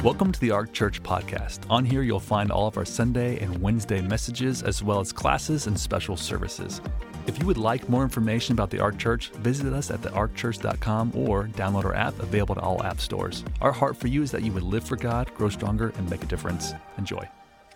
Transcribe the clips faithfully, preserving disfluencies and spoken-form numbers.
Welcome to the Ark Church podcast. On here, you'll find all of our Sunday and Wednesday messages, as well as classes and special services. If you would like more information about the Ark Church, visit us at the ark church dot com or download our app, available to all app stores. Our heart for you is that you would live for God, grow stronger, and make a difference. Enjoy.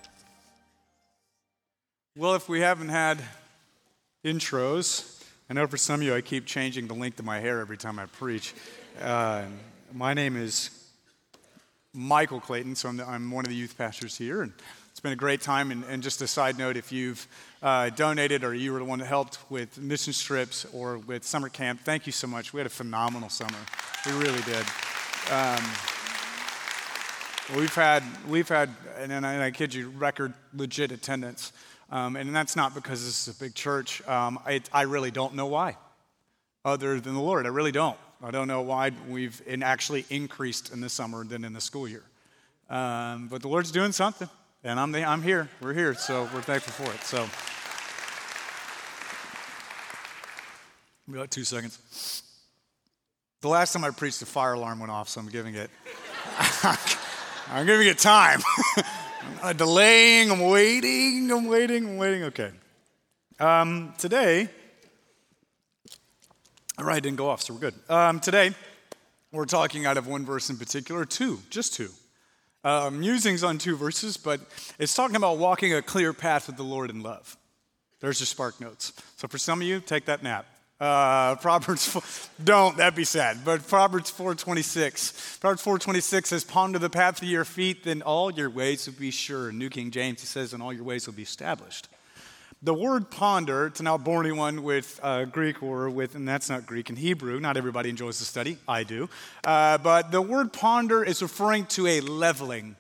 Well, if we haven't had intros, I know for some of you I keep changing the length of my hair every time I preach. Uh, my name is Michael Clayton, so I'm, the, I'm one of the youth pastors here, and it's been a great time. And, and just a side note, if you've uh, donated or you were the one that helped with mission trips or with summer camp, thank you so much. We had a phenomenal summer. We really did. Um, we've had, we've had, and, and, I, and I kid you, record legit attendance. Um, and that's not because this is a big church. Um, I, I really don't know why, other than the Lord. I really don't. I don't know why we've in actually increased in the summer than in the school year. Um, but the Lord's doing something, and I'm the, I'm here. We're here, so we're thankful for it. So, we got two seconds. The last time I preached, the fire alarm went off, so I'm giving it. I'm giving it time. I'm delaying. I'm waiting. I'm waiting. I'm waiting. Okay. Um, today. All right, didn't go off, so we're good. Um, today, we're talking out of one verse in particular, two, just two. Uh, musings on two verses, but it's talking about walking a clear path with the Lord in love. There's your spark notes. So for some of you, take that nap. Uh, Proverbs, four, don't, that'd be sad. But Proverbs four twenty-six. Proverbs four twenty-six says, ponder the path of your feet, then all your ways will be sure. In New King James, it says, and all your ways will be established. The word ponder, to now bore anyone with uh, Greek or with, and that's not Greek, in Hebrew, not everybody enjoys the study, I do. Uh, but the word ponder is referring to a leveling,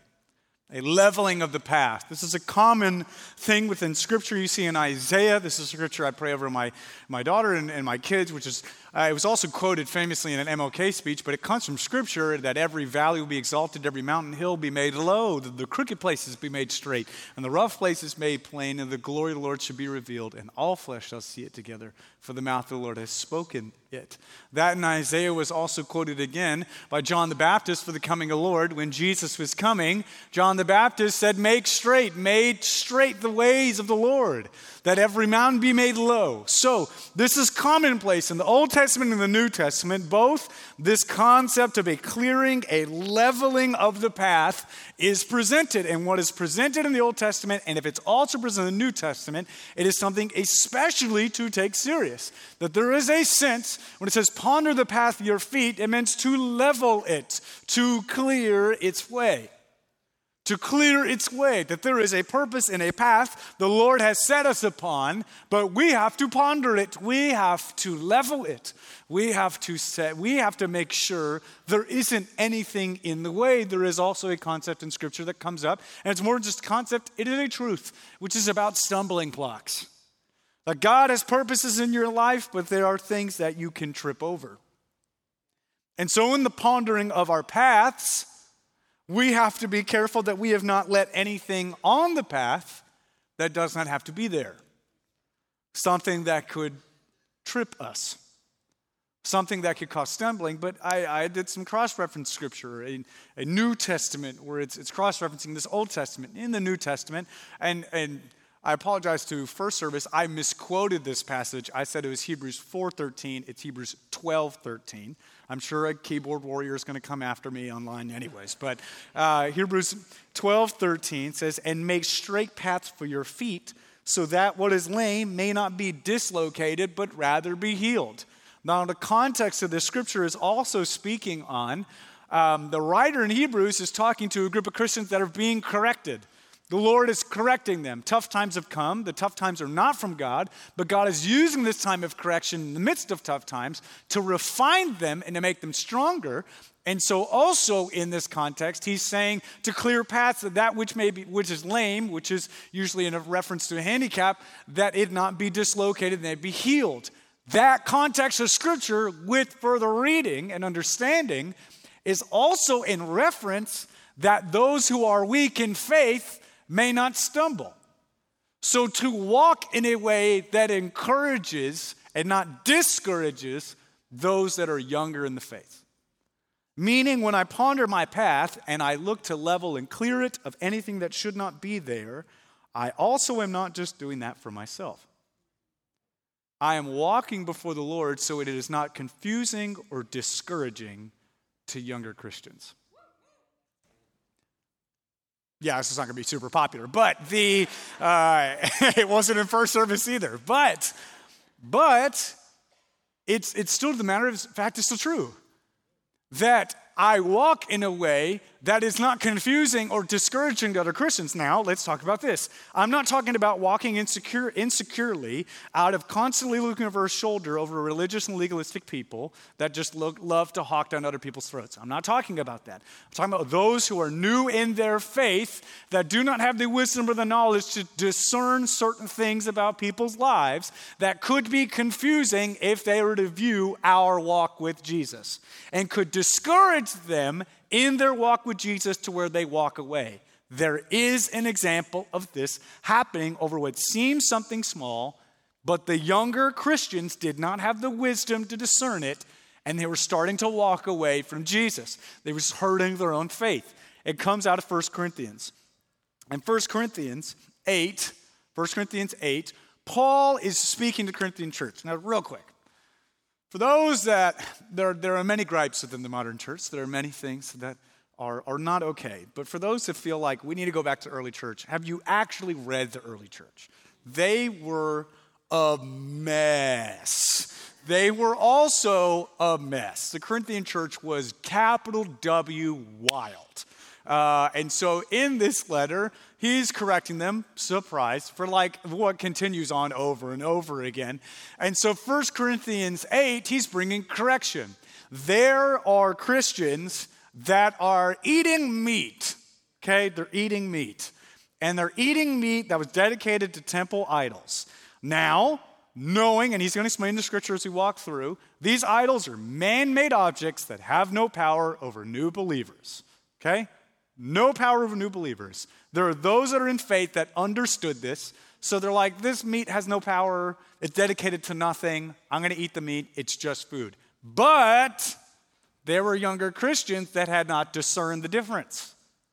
a leveling of the path. This is a common thing within Scripture. You see in Isaiah, this is Scripture I pray over my, my daughter and, and my kids, which is, uh, it was also quoted famously in an M L K speech, but it comes from Scripture that every valley will be exalted, every mountain hill be made low, the, the crooked places be made straight, and the rough places made plain, and the glory of the Lord should be revealed, and all flesh shall see it together, for the mouth of the Lord has spoken it. That in Isaiah was also quoted again by John the Baptist for the coming of the Lord. When Jesus was coming, John the Baptist said, make straight, made straight the ways of the Lord, that every mountain be made low. So this is commonplace in the Old Testament and the New Testament. Both this concept of a clearing, a leveling of the path is presented. And what is presented in the Old Testament, and if it's also presented in the New Testament, it is something especially to take serious. That there is a sense, when it says ponder the path of your feet, it means to level it, to clear its way. To clear its way, that there is a purpose and a path the Lord has set us upon, but we have to ponder it. We have to level it. We have to set, we have to make sure there isn't anything in the way. There is also a concept in Scripture that comes up, and it's more than just a concept, it is a truth, which is about stumbling blocks. That God has purposes in your life, but there are things that you can trip over. And so in the pondering of our paths, we have to be careful that we have not let anything on the path that does not have to be there. Something that could trip us. Something that could cause stumbling. But I, I did some cross-reference scripture, a, a New Testament, where it's, it's cross-referencing this Old Testament in the New Testament. And, and I apologize to First Service. I misquoted this passage. I said it was Hebrews four thirteen. It's Hebrews twelve thirteen. I'm sure a keyboard warrior is going to come after me online anyways. But uh, Hebrews twelve thirteen says, and make straight paths for your feet, so that what is lame may not be dislocated, but rather be healed. Now, the context of this scripture is also speaking on, um, the writer in Hebrews is talking to a group of Christians that are being corrected. The Lord is correcting them. Tough times have come. The tough times are not from God, but God is using this time of correction in the midst of tough times to refine them and to make them stronger. And so also in this context, he's saying to clear paths that that which may be, which is lame, which is usually in a reference to a handicap, that it not be dislocated and it be healed. That context of Scripture with further reading and understanding is also in reference that those who are weak in faith may not stumble. So to walk in a way that encourages and not discourages those that are younger in the faith. Meaning, when I ponder my path and I look to level and clear it of anything that should not be there, I also am not just doing that for myself. I am walking before the Lord so it is not confusing or discouraging to younger Christians. Yeah, this is not going to be super popular, but the uh, it wasn't in first service either. But, but it's it's still the matter of fact, it's still true that I walk in a way that is not confusing or discouraging to other Christians. Now, let's talk about this. I'm not talking about walking insecure, insecurely out of constantly looking over a shoulder over religious and legalistic people that just look, love to hawk down other people's throats. I'm not talking about that. I'm talking about those who are new in their faith that do not have the wisdom or the knowledge to discern certain things about people's lives that could be confusing if they were to view our walk with Jesus and could discourage them in their walk with Jesus to where they walk away. There is an example of this happening over what seems something small, but the younger Christians did not have the wisdom to discern it, and they were starting to walk away from Jesus. They were hurting their own faith. It comes out of First Corinthians. In First Corinthians eight, First Corinthians eight, Paul is speaking to the Corinthian church. Now, real quick. For those that, there, there are many gripes within the modern church. There are many things that are, are not okay. But for those that feel like we need to go back to early church, have you actually read the early church? They were a mess. They were also a mess. The Corinthian church was capital W wild. Uh, and so in this letter, he's correcting them, surprise, for like what continues on over and over again. And so First Corinthians eight, he's bringing correction. There are Christians that are eating meat, okay? They're eating meat. And they're eating meat that was dedicated to temple idols. Now, knowing, and he's going to explain the scripture as we walk through, these idols are man-made objects that have no power over new believers, okay? No power over new believers. There are those that are in faith that understood this. So they're like, this meat has no power. It's dedicated to nothing. I'm going to eat the meat. It's just food. But there were younger Christians that had not discerned the difference.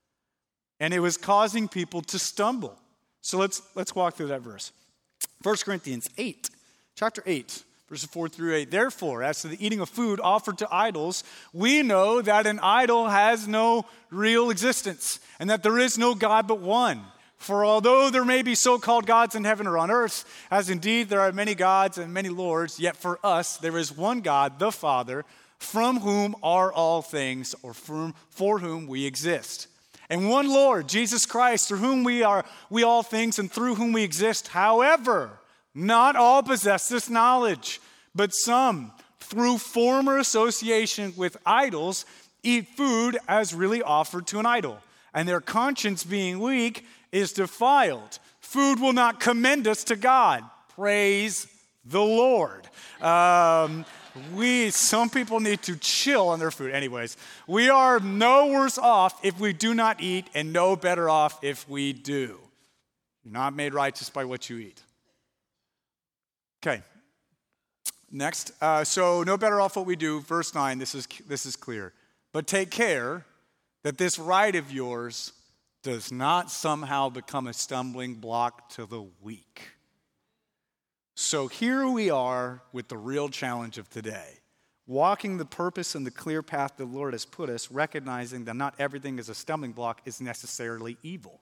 And it was causing people to stumble. So let's, let's walk through that verse. First Corinthians eight, chapter eight. Verses four through eight, therefore, as to the eating of food offered to idols, we know that an idol has no real existence, and that there is no God but one. For although there may be so-called gods in heaven or on earth, as indeed there are many gods and many lords, yet for us there is one God, the Father, from whom are all things, or from, for whom we exist. And one Lord, Jesus Christ, through whom we are we all things and through whom we exist. However, not all possess this knowledge, but some, through former association with idols, eat food as really offered to an idol, and their conscience being weak is defiled. Food will not commend us to God. Praise the Lord. Um, we, some people need to chill on their food. Anyways, we are no worse off if we do not eat, and no better off if we do. You're not made righteous by what you eat. Okay, next. Uh, so no better off what we do. Verse nine, this is, this is clear. But take care that this right of yours does not somehow become a stumbling block to the weak. So here we are with the real challenge of today. Walking the purpose and the clear path the Lord has put us, recognizing that not everything is a stumbling block is necessarily evil.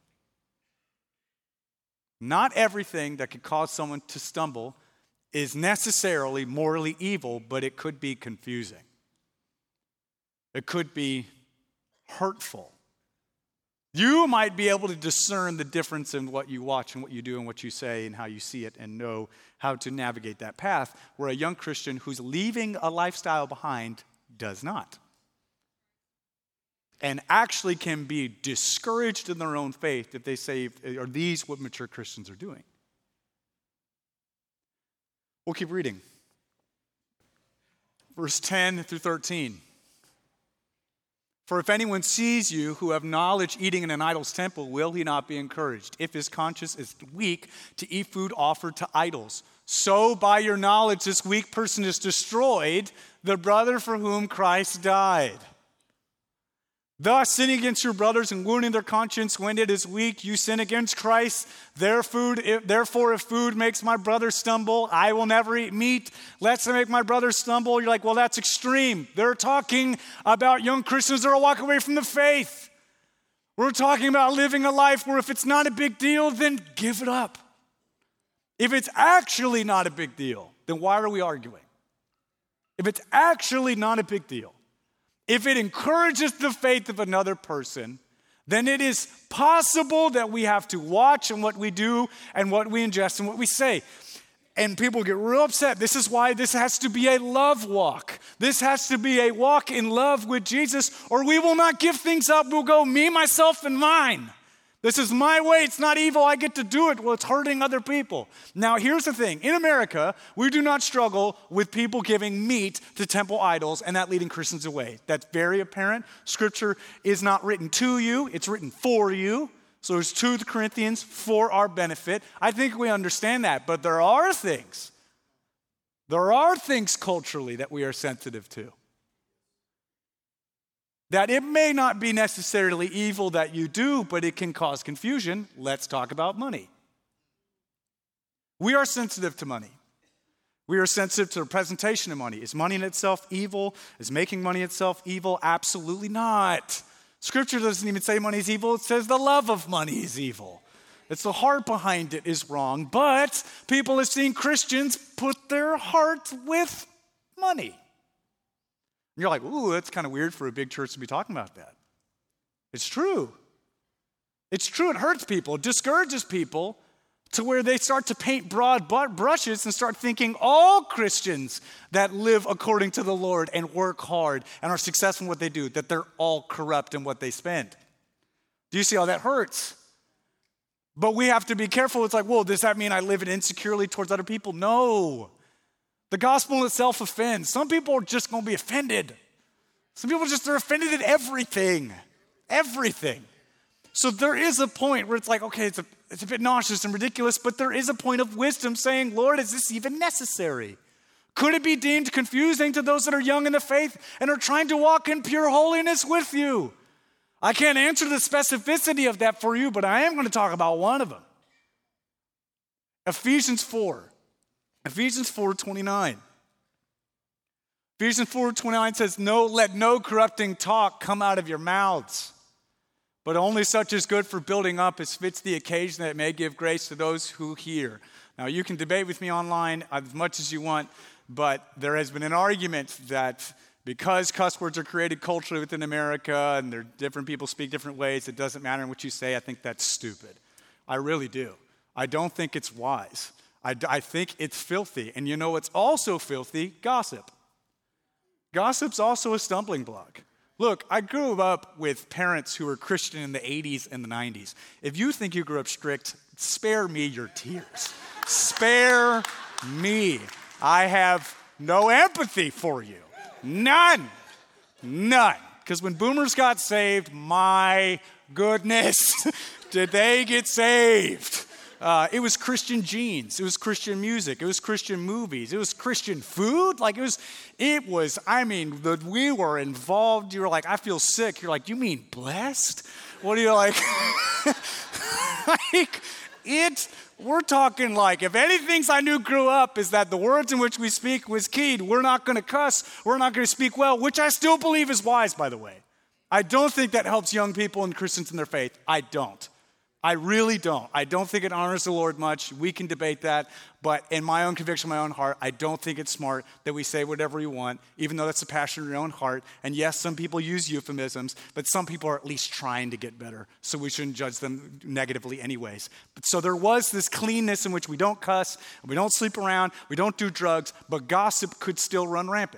Not everything that could cause someone to stumble is necessarily morally evil, but it could be confusing. It could be hurtful. You might be able to discern the difference in what you watch and what you do and what you say and how you see it and know how to navigate that path, where a young Christian who's leaving a lifestyle behind does not. And actually can be discouraged in their own faith if they say, are these what mature Christians are doing? We'll keep reading. Verse ten through thirteen. For if anyone sees you who have knowledge eating in an idol's temple, will he not be encouraged? If his conscience is weak to eat food offered to idols. So by your knowledge this weak person is destroyed, the brother for whom Christ died. Thus, sinning against your brothers and wounding their conscience when it is weak, you sin against Christ. Their food, if, therefore, if food makes my brother stumble, I will never eat meat, lest I make my brother stumble. You're like, well, that's extreme. They're talking about young Christians that are walking away from the faith. We're talking about living a life where if it's not a big deal, then give it up. If it's actually not a big deal, then why are we arguing? If it's actually not a big deal, if it encourages the faith of another person, then it is possible that we have to watch on what we do and what we ingest and what we say. And people get real upset. This is why this has to be a love walk. This has to be a walk in love with Jesus, or we will not give things up. We'll go me, myself, and mine. This is my way. It's not evil. I get to do it. Well, it's hurting other people. Now, here's the thing. In America, we do not struggle with people giving meat to temple idols and that leading Christians away. That's very apparent. Scripture is not written to you. It's written for you. So it's to the Corinthians for our benefit. I think we understand that. But there are things. There are things culturally that we are sensitive to. That it may not be necessarily evil that you do, but it can cause confusion. Let's talk about money. We are sensitive to money. We are sensitive to the presentation of money. Is money in itself evil? Is making money itself evil? Absolutely not. Scripture doesn't even say money is evil. It says the love of money is evil. It's the heart behind it is wrong. But people have seen Christians put their heart with money. And you're like, ooh, that's kind of weird for a big church to be talking about that. It's true. It's true. It hurts people. It discourages people to where they start to paint broad brushes and start thinking all Christians that live according to the Lord and work hard and are successful in what they do, that they're all corrupt in what they spend. Do you see how that hurts? But we have to be careful. It's like, well, does that mean I live insecurely towards other people? No. The gospel itself offends. Some people are just going to be offended. Some people just are offended at everything. Everything. So there is a point where it's like, okay, it's a, it's a bit nauseous and ridiculous, but there is a point of wisdom saying, Lord, is this even necessary? Could it be deemed confusing to those that are young in the faith and are trying to walk in pure holiness with you? I can't answer the specificity of that for you, but I am going to talk about one of them. Ephesians four. Ephesians four twenty-nine. Ephesians four twenty-nine says, "No, let no corrupting talk come out of your mouths, but only such is good for building up as fits the occasion, that it may give grace to those who hear." Now, you can debate with me online as much as you want, but there has been an argument that because cuss words are created culturally within America and there different people speak different ways, it doesn't matter what you say. I think that's stupid. I really do. I don't think it's wise. I, I think it's filthy. And you know what's also filthy? Gossip. Gossip's also a stumbling block. Look, I grew up with parents who were Christian in the eighties and the nineties. If you think you grew up strict, spare me your tears. Spare me. I have no empathy for you. None. None. Because when boomers got saved, my goodness, did they get saved? Uh, it was Christian jeans. It was Christian music. It was Christian movies. It was Christian food. Like it was, it was, I mean, the, we were involved. You were like, I feel sick. You're like, you mean blessed? What are you like? Like, it, we're talking like, if anything I knew grew up is that the words in which we speak was keyed. We're not going to cuss. We're not going to speak well, which I still believe is wise, by the way. I don't think that helps young people and Christians in their faith. I don't. I really don't. I don't think it honors the Lord much. We can debate that. But in my own conviction, my own heart, I don't think it's smart that we say whatever we want, even though that's the passion of your own heart. And yes, some people use euphemisms, but some people are at least trying to get better. So we shouldn't judge them negatively anyways. But so there was this cleanness in which we don't cuss, we don't sleep around, we don't do drugs, but gossip could still run rampant.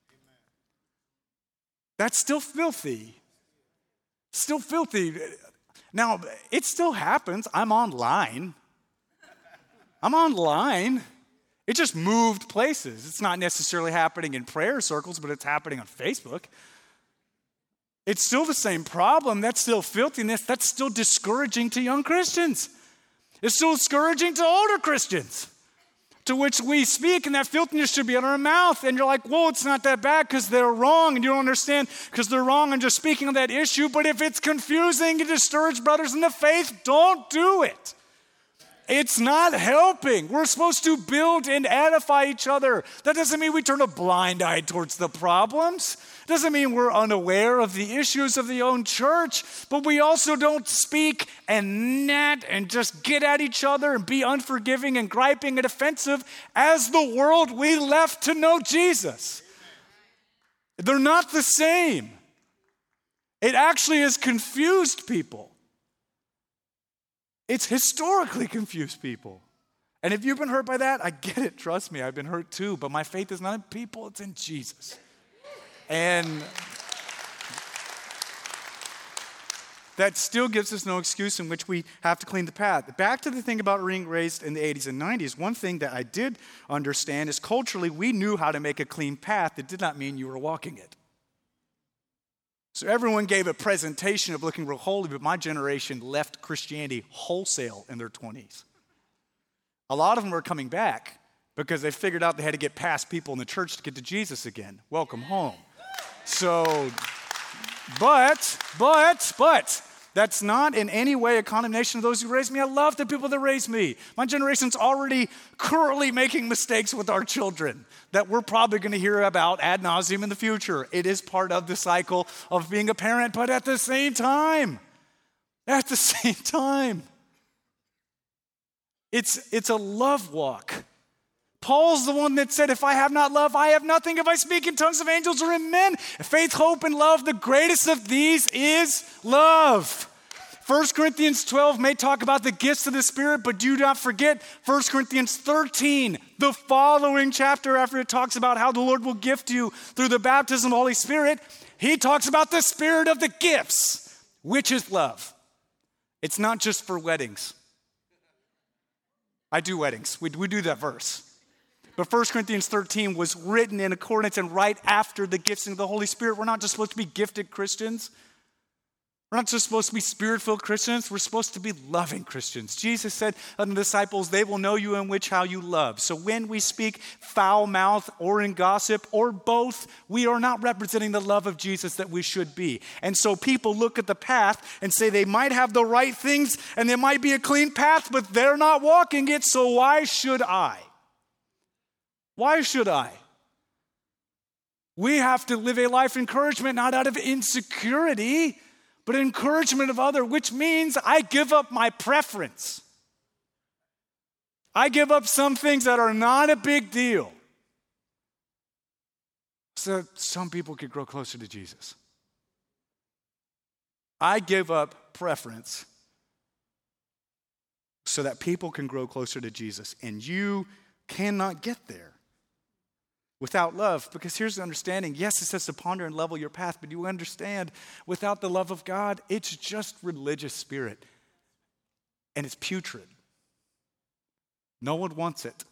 That's still filthy. Still filthy. Now, it still happens. I'm online. I'm online. It just moved places. It's not necessarily happening in prayer circles, but it's happening on Facebook. It's still the same problem. That's still filthiness. That's still discouraging to young Christians. It's still discouraging to older Christians. to which we speak, and that filthiness should be in our mouth. And you're like, well, it's not that bad because they're wrong, and you don't understand because they're wrong and just speaking on that issue. But if it's confusing and discourage brothers in the faith, don't do it. It's not helping. We're supposed to build and edify each other. That doesn't mean we turn a blind eye towards the problems. Doesn't mean we're unaware of the issues of the own church, but we also don't speak and gnat and just get at each other and be unforgiving and griping and offensive as the world we left to know Jesus. They're not the same. It actually has confused people. It's historically confused people. And if you've been hurt by that, I get it. Trust me, I've been hurt too. But my faith is not in people, it's in Jesus. And that still gives us no excuse in which we have to clean the path. Back to the thing about being raised in the eighties and nineties, one thing that I did understand is culturally we knew how to make a clean path. It did not mean you were walking it. So everyone gave a presentation of looking real holy, but my generation left Christianity wholesale in their twenties. A lot of them are coming back because they figured out they had to get past people in the church to get to Jesus again. Welcome home. So, but, but, but, that's not in any way a condemnation of those who raised me. I love the people that raised me. My generation's already currently making mistakes with our children that we're probably going to hear about ad nauseum in the future. It is part of the cycle of being a parent, but at the same time, at the same time, it's, it's a love walk. Paul's the one that said, if I have not love, I have nothing. If I speak in tongues of angels or in men, faith, hope, and love, the greatest of these is love. First Corinthians twelve may talk about the gifts of the Spirit, but do not forget First Corinthians thirteen, the following chapter after it talks about how the Lord will gift you through the baptism of the Holy Spirit. He talks about the spirit of the gifts, which is love. It's not just for weddings. I do weddings. We, we do that verse. But First Corinthians thirteen was written in accordance and right after the gifting of the Holy Spirit. We're not just supposed to be gifted Christians. We're not just supposed to be spirit-filled Christians. We're supposed to be loving Christians. Jesus said unto the disciples, they will know you in which how you love. So when we speak foul mouth or in gossip or both, we are not representing the love of Jesus that we should be. And so people look at the path and say they might have the right things and there might be a clean path, but they're not walking it, so why should I? Why should I? We have to live a life of encouragement, not out of insecurity, but encouragement of others, which means I give up my preference. I give up some things that are not a big deal so that some people could grow closer to Jesus. I give up preference so that people can grow closer to Jesus, and you cannot get there without love, because here's the understanding. Yes, it says to ponder and level your path, but you understand without the love of God, it's just religious spirit. And it's putrid. No one wants it.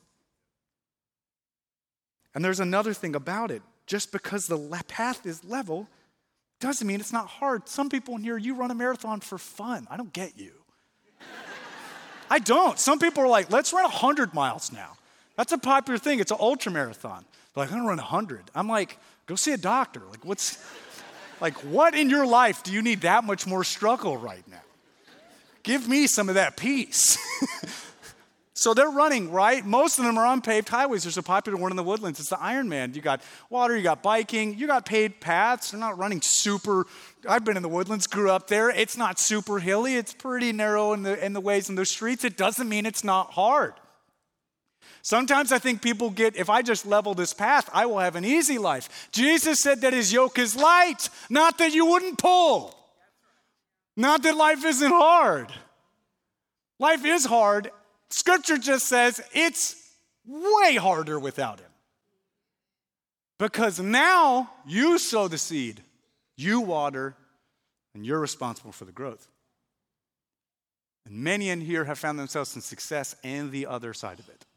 And there's another thing about it. Just because the path is level doesn't mean it's not hard. Some people in here, you run a marathon for fun. I don't get you. I don't. Some people are like, let's run one hundred miles now. That's a popular thing. It's an ultra marathon. They're like, I'm gonna run one hundred. I'm like, go see a doctor. Like, what's, like, what in your life do you need that much more struggle right now? Give me some of that peace. So they're running, right? Most of them are on paved highways. There's a popular one in the Woodlands. It's the Ironman. You got water, you got biking, you got paved paths. They're not running super. I've been in the Woodlands, grew up there. It's not super hilly. It's pretty narrow in the in the ways in those streets. It doesn't mean it's not hard. Sometimes I think people get, if I just level this path, I will have an easy life. Jesus said that his yoke is light, not that you wouldn't pull. Not that life isn't hard. Life is hard. Scripture just says it's way harder without him. Because now you sow the seed, you water, and you're responsible for the growth. And many in here have found themselves in success and the other side of it.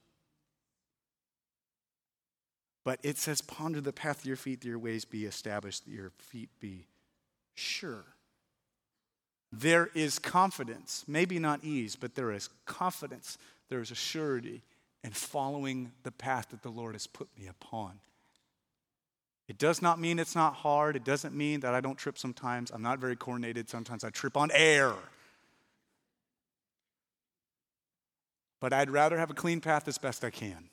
But it says, ponder the path of your feet, that your ways be established, that your feet be sure. There is confidence, maybe not ease, but there is confidence, there is a surety and following the path that the Lord has put me upon. It does not mean it's not hard. It doesn't mean that I don't trip sometimes. I'm not very coordinated. Sometimes I trip on air. But I'd rather have a clean path as best I can.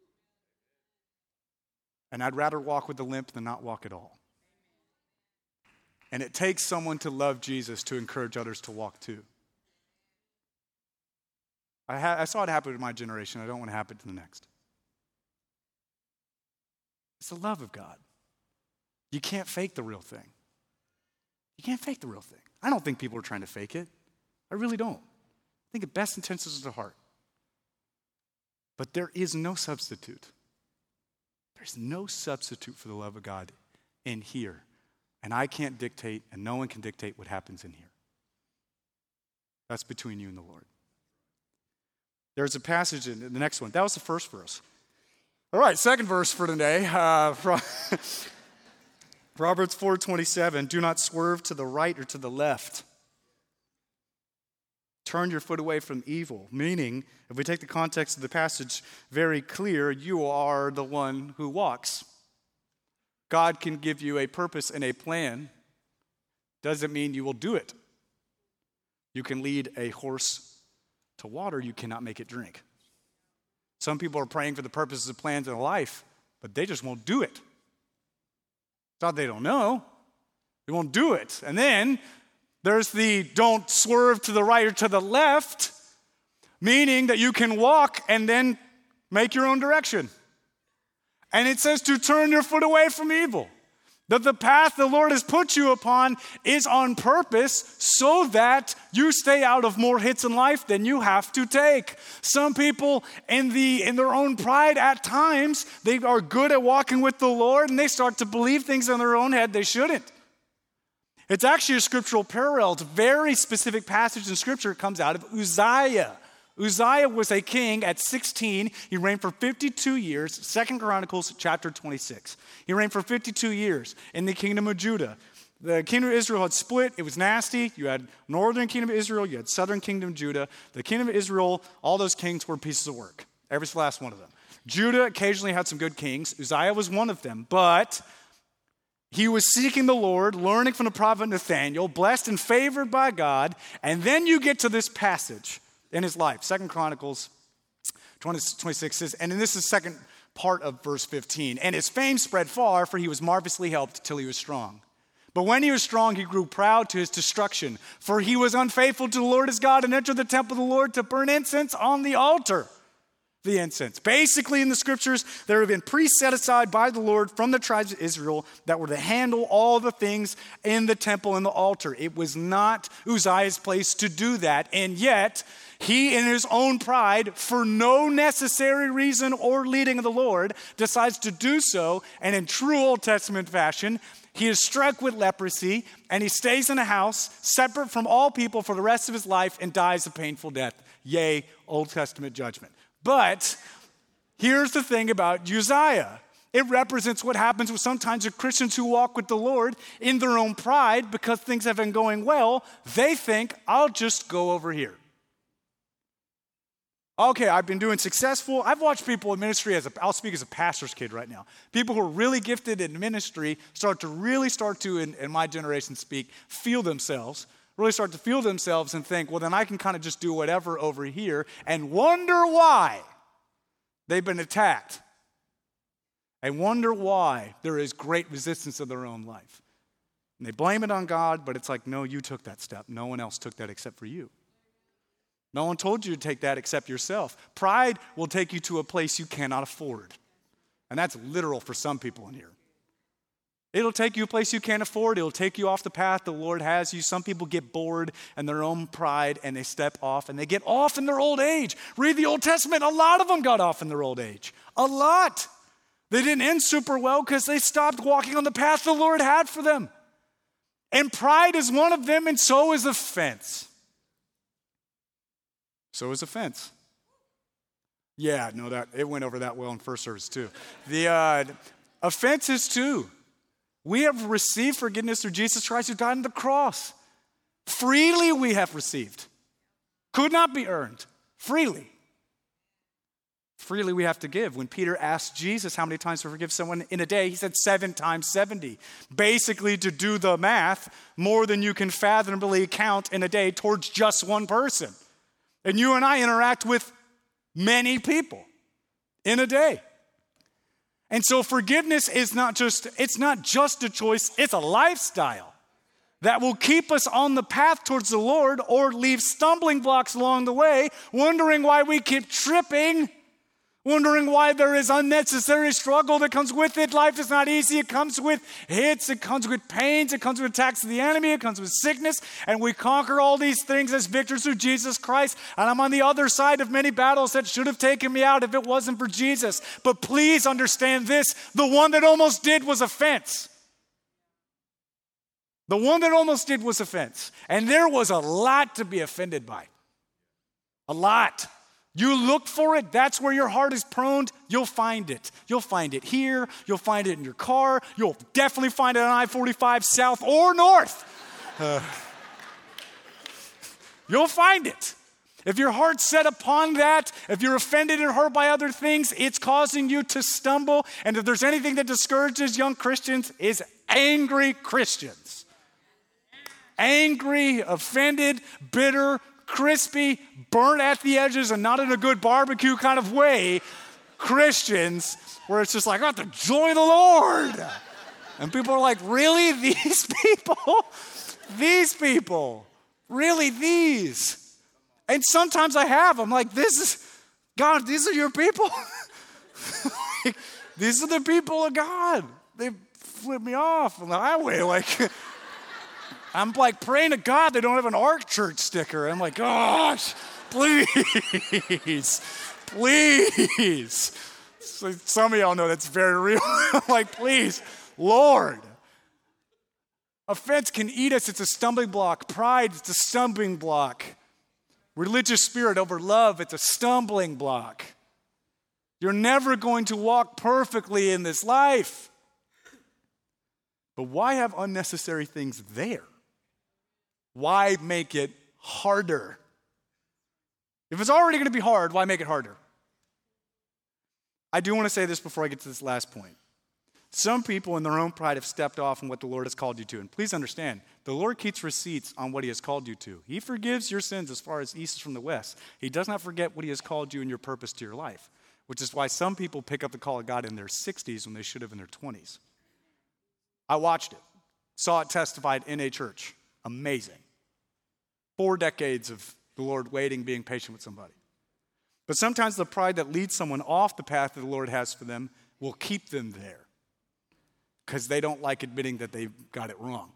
And I'd rather walk with a limp than not walk at all. And it takes someone to love Jesus to encourage others to walk too. I, ha- I saw it happen to my generation. I don't want to happen to the next. It's the love of God. You can't fake the real thing. You can't fake the real thing. I don't think people are trying to fake it. I really don't. I think the best intentions of the heart. But there is no substitute. There's no substitute for the love of God in here. And I can't dictate, and no one can dictate what happens in here. That's between you and the Lord. There's a passage in the next one. That was the first verse. All right, second verse for today. Uh, Proverbs four twenty-seven, do not swerve to the right or to the left. Turn your foot away from evil. Meaning, if we take the context of the passage very clear, you are the one who walks. God can give you a purpose and a plan. Doesn't mean you will do it. You can lead a horse to water, you cannot make it drink. Some people are praying for the purposes and plans in life, but they just won't do it. It's not they don't know. They won't do it. And then there's the don't swerve to the right or to the left, meaning that you can walk and then make your own direction. And it says to turn your foot away from evil. That the path the Lord has put you upon is on purpose so that you stay out of more hits in life than you have to take. Some people in the in their own pride at times, they are good at walking with the Lord and they start to believe things in their own head they shouldn't. It's actually a scriptural parallel. It's a very specific passage in Scripture. It comes out of Uzziah. Uzziah was a king at sixteen. He reigned for fifty-two years. Second Chronicles chapter twenty-six. He reigned for fifty-two years in the kingdom of Judah. The kingdom of Israel had split. It was nasty. You had northern kingdom of Israel. You had southern kingdom of Judah. The kingdom of Israel, all those kings were pieces of work. Every last one of them. Judah occasionally had some good kings. Uzziah was one of them. But he was seeking the Lord, learning from the prophet Nathaniel, blessed and favored by God. And then you get to this passage in his life. Second Chronicles twenty-six says, and this is the second part of verse fifteen. And his fame spread far, for he was marvelously helped till he was strong. But when he was strong, he grew proud to his destruction. For he was unfaithful to the Lord his God and entered the temple of the Lord to burn incense on the altar. The incense. Basically, in the scriptures, there have been priests set aside by the Lord from the tribes of Israel that were to handle all the things in the temple and the altar. It was not Uzziah's place to do that. And yet, he, in his own pride, for no necessary reason or leading of the Lord, decides to do so. And in true Old Testament fashion, he is struck with leprosy, and he stays in a house separate from all people for the rest of his life and dies a painful death. Yea, Old Testament judgment. But here's the thing about Uzziah. It represents what happens with sometimes with Christians who walk with the Lord in their own pride because things have been going well. They think, I'll just go over here. Okay, I've been doing successful. I've watched people in ministry as a, I'll speak as a pastor's kid right now. People who are really gifted in ministry start to really start to, in, in my generation speak, feel themselves. Really start to feel themselves and think, well, then I can kind of just do whatever over here and wonder why they've been attacked and wonder why there is great resistance in their own life. And they blame it on God, but it's like, no, you took that step. No one else took that except for you. No one told you to take that except yourself. Pride will take you to a place you cannot afford. And that's literal for some people in here. It'll take you a place you can't afford. It'll take you off the path the Lord has you. Some people get bored in their own pride and they step off and they get off in their old age. Read the Old Testament. A lot of them got off in their old age. A lot. They didn't end super well because they stopped walking on the path the Lord had for them. And pride is one of them, and so is offense. So is offense. Yeah, no, that it went over that well in first service too. The uh, offense is too. We have received forgiveness through Jesus Christ who died on the cross. Freely we have received. Could not be earned. Freely. Freely we have to give. When Peter asked Jesus how many times to forgive someone in a day, he said seven times seventy. Basically, to do the math, more than you can fathomably count in a day towards just one person. And you and I interact with many people in a day. And so forgiveness is not just, it's not just a choice, it's a lifestyle that will keep us on the path towards the Lord or leave stumbling blocks along the way, wondering why we keep tripping, wondering why there is unnecessary struggle that comes with it. Life is not easy. It comes with hits. It comes with pains. It comes with attacks of the enemy. It comes with sickness. And we conquer all these things as victors through Jesus Christ. And I'm on the other side of many battles that should have taken me out if it wasn't for Jesus. But please understand this. The one that almost did was offense. The one that almost did was offense. And there was a lot to be offended by. A lot. You look for it, that's where your heart is prone, you'll find it. You'll find it here, you'll find it in your car, you'll definitely find it on I forty-five south or north. Uh, you'll find it. If your heart's set upon that, if you're offended and hurt by other things, it's causing you to stumble. And if there's anything that discourages young Christians, is angry Christians. Angry, offended, bitter, crispy, burnt at the edges, and not in a good barbecue kind of way, Christians, where it's just like, oh, the joy of the Lord. And people are like, really? These people? These people? Really, these? And sometimes I have. I'm like, this is, God, these are your people? Like, these are the people of God. They flip me off on the highway, like... I'm like praying to God they don't have an Ark Church sticker. I'm like, gosh, please, please. So some of y'all know that's very real. I'm like, please, Lord. Offense can eat us. It's a stumbling block. Pride, it's a stumbling block. Religious spirit over love, it's a stumbling block. You're never going to walk perfectly in this life. But why have unnecessary things there? Why make it harder? If it's already going to be hard, why make it harder? I do want to say this before I get to this last point. Some people in their own pride have stepped off on what the Lord has called you to. And please understand, the Lord keeps receipts on what he has called you to. He forgives your sins as far as east is from the west. He does not forget what he has called you and your purpose to your life, which is why some people pick up the call of God in their sixties when they should have in their twenties. I watched it, saw it testified in a church. Amazing. Four decades of the Lord waiting, being patient with somebody. But sometimes the pride that leads someone off the path that the Lord has for them will keep them there because they don't like admitting that they got it wrong.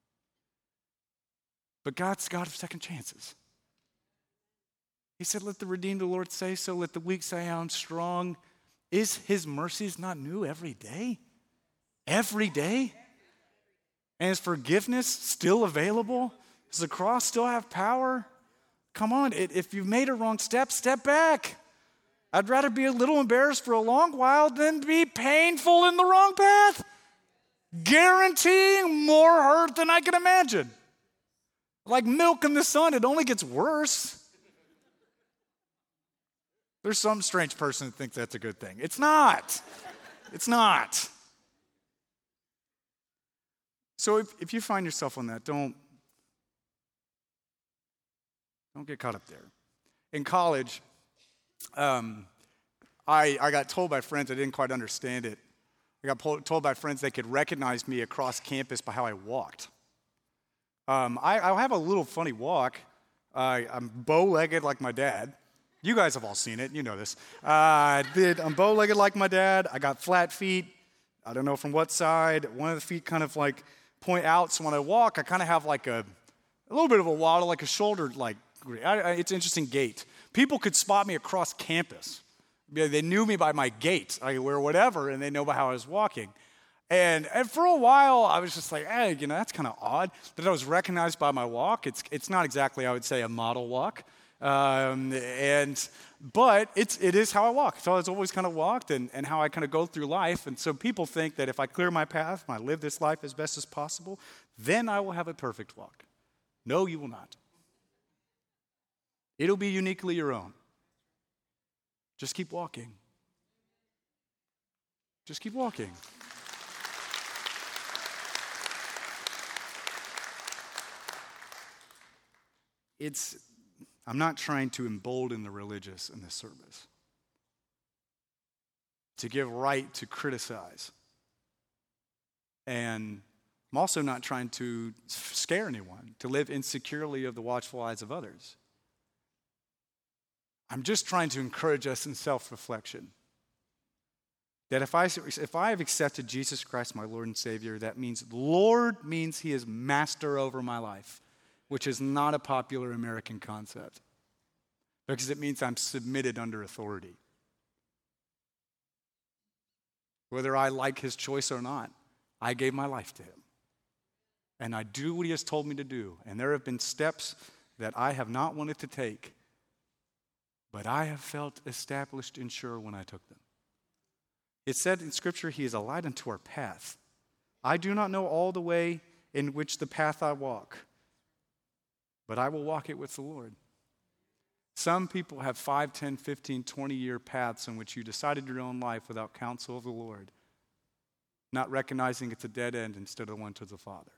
But God's God of second chances. He said, let the redeemed of the Lord say so, let the weak say I am strong. Is his mercies not new every day? Every day? And his forgiveness still available? Does the cross still have power? Come on, if you've made a wrong step, step back. I'd rather be a little embarrassed for a long while than be painful in the wrong path. Guaranteeing more hurt than I can imagine. Like milk in the sun, it only gets worse. There's some strange person that thinks that's a good thing. It's not. It's not. So if, if you find yourself on that, don't Don't get caught up there. In college, um, I, I got told by friends, I didn't quite understand it. I got po- told by friends they could recognize me across campus by how I walked. Um, I, I have a little funny walk. Uh, I'm bow-legged like my dad. You guys have all seen it. You know this. Uh, I did, I'm bow-legged like my dad. I got flat feet. I don't know from what side. One of the feet kind of like point out. So when I walk, I kind of have like a, a little bit of a waddle, like a shoulder like I, I, it's an interesting gait. People could spot me across campus. They knew me by my gait. I could wear whatever, and they know by how I was walking. And, and for a while, I was just like, hey, you know, that's kind of odd that I was recognized by my walk. It's it's not exactly, I would say, a model walk. Um, and but it's it is how I walk. So I've always kind of walked, and, and how I kind of go through life. And so people think that if I clear my path, and I live this life as best as possible, then I will have a perfect walk. No, you will not. It'll be uniquely your own. Just keep walking. Just keep walking. It's, I'm not trying to embolden the religious in this service, to give right to criticize. And I'm also not trying to scare anyone, to live insecurely of the watchful eyes of others. I'm just trying to encourage us in self-reflection. That if I, if I have accepted Jesus Christ, my Lord and Savior, that means Lord means he is master over my life, which is not a popular American concept, because it means I'm submitted under authority. Whether I like his choice or not, I gave my life to him. And I do what he has told me to do. And there have been steps that I have not wanted to take, but I have felt established and sure when I took them. It said in Scripture, he is a light unto our path. I do not know all the way in which the path I walk, but I will walk it with the Lord. Some people have five, ten, fifteen, twenty-year paths in which you decided your own life without counsel of the Lord, not recognizing it's a dead end instead of one to the Father.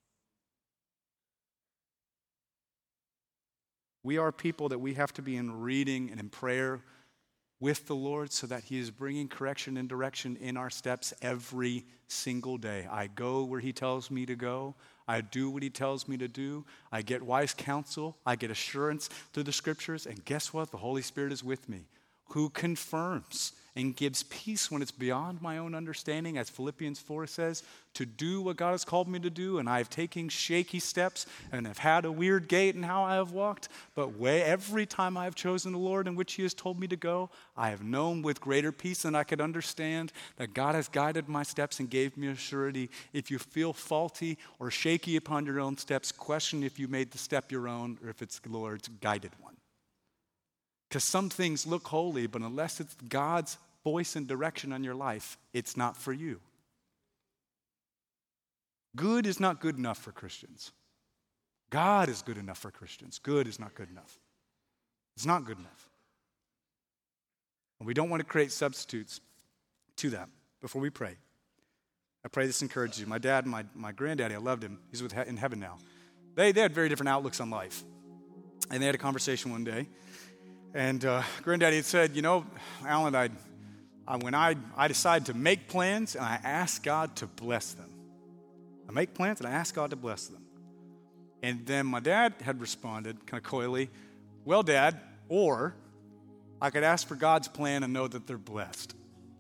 We are people that we have to be in reading and in prayer with the Lord so that he is bringing correction and direction in our steps every single day. I go where he tells me to go. I do what he tells me to do. I get wise counsel. I get assurance through the Scriptures. And guess what? The Holy Spirit is with me, who confirms and gives peace when it's beyond my own understanding, as Philippians four says, to do what God has called me to do. And I have taken shaky steps and have had a weird gait in how I have walked. But way, every time I have chosen the Lord in which he has told me to go, I have known with greater peace than I could understand that God has guided my steps and gave me a surety. If you feel faulty or shaky upon your own steps, question if you made the step your own or if it's the Lord's guided one. Because some things look holy, but unless it's God's voice and direction on your life, it's not for you. Good is not good enough for Christians. God is good enough for Christians. Good is not good enough. It's not good enough. And we don't want to create substitutes to that. Before we pray, I pray this encourages you. My dad and my, my granddaddy, I loved him. He's with, in heaven now. They, they had very different outlooks on life. And they had a conversation one day. And uh, Granddaddy had said, you know, Alan, I, I, when I, I decide to make plans and I ask God to bless them. I make plans and I ask God to bless them. And then my dad had responded kind of coyly, well, Dad, or I could ask for God's plan and know that they're blessed.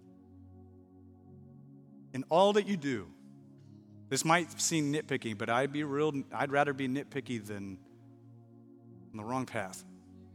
In all that you do, this might seem nitpicky, but I'd be real, I'd rather be nitpicky than on the wrong path.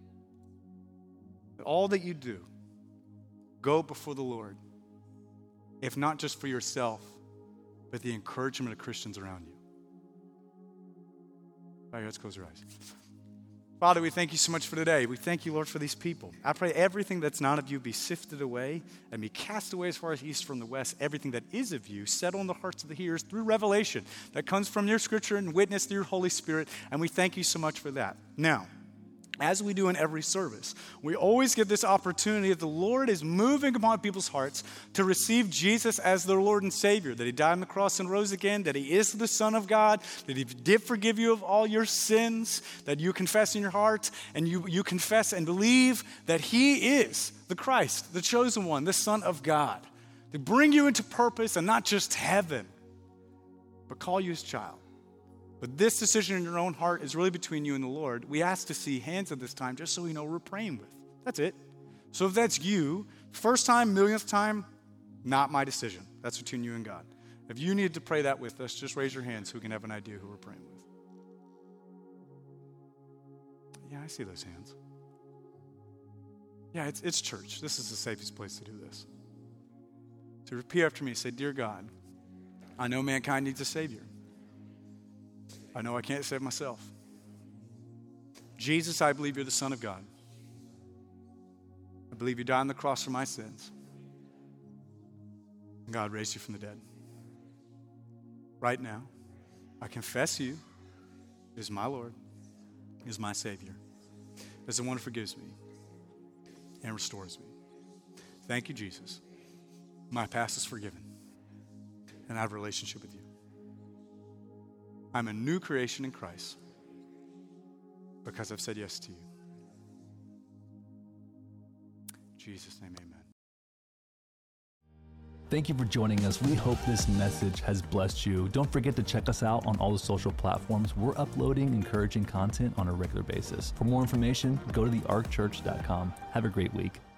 All that you do, go before the Lord, if not just for yourself, but the encouragement of Christians around you. All right, let's close our eyes. Father, we thank you so much for today. We thank you, Lord, for these people. I pray everything that's not of you be sifted away and be cast away as far as east from the west. Everything that is of you, settle in the hearts of the hearers through revelation that comes from your Scripture and witness through your Holy Spirit. And we thank you so much for that. Now, as we do in every service, we always get this opportunity that the Lord is moving upon people's hearts to receive Jesus as their Lord and Savior, that he died on the cross and rose again, that he is the Son of God, that he did forgive you of all your sins, that you confess in your heart, and you, you confess and believe that he is the Christ, the chosen one, the Son of God, to bring you into purpose and not just heaven, but call you his child. But this decision in your own heart is really between you and the Lord. We ask to see hands at this time just so we know we're praying with. That's it. So if that's you, first time, millionth time, not my decision. That's between you and God. If you need to pray that with us, just raise your hands so we can have an idea who we're praying with. Yeah, I see those hands. Yeah, it's, it's church. This is the safest place to do this. So repeat after me. Say, Dear God, I know mankind needs a Savior. I know I can't save myself. Jesus, I believe you're the Son of God. I believe you died on the cross for my sins. And God raised you from the dead. Right now, I confess you is my Lord, is my Savior, as the one who forgives me and restores me. Thank you, Jesus. My past is forgiven, and I have a relationship with you. I'm a new creation in Christ because I've said yes to you. In Jesus' name, amen. Thank you for joining us. We hope this message has blessed you. Don't forget to check us out on all the social platforms. We're uploading encouraging content on a regular basis. For more information, go to the ark church dot com. Have a great week.